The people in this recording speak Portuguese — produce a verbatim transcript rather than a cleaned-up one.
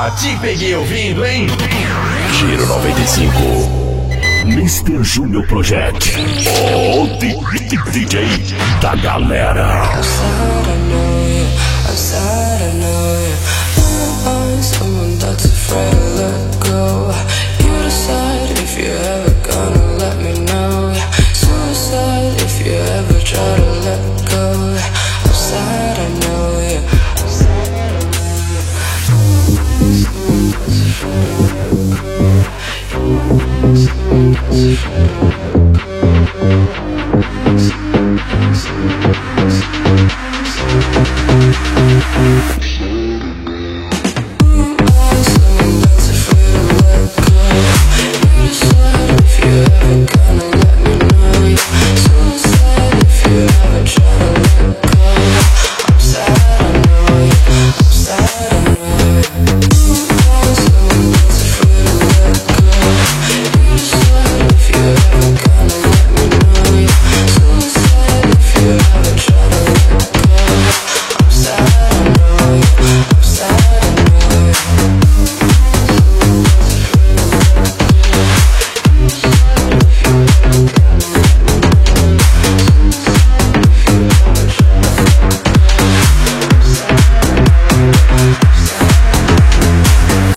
Ah, te peguei ouvindo, hein? Giro noventa e cinco. mister Júnior Project. O D J da galera. I'm sad, I know you. I'm sad, I know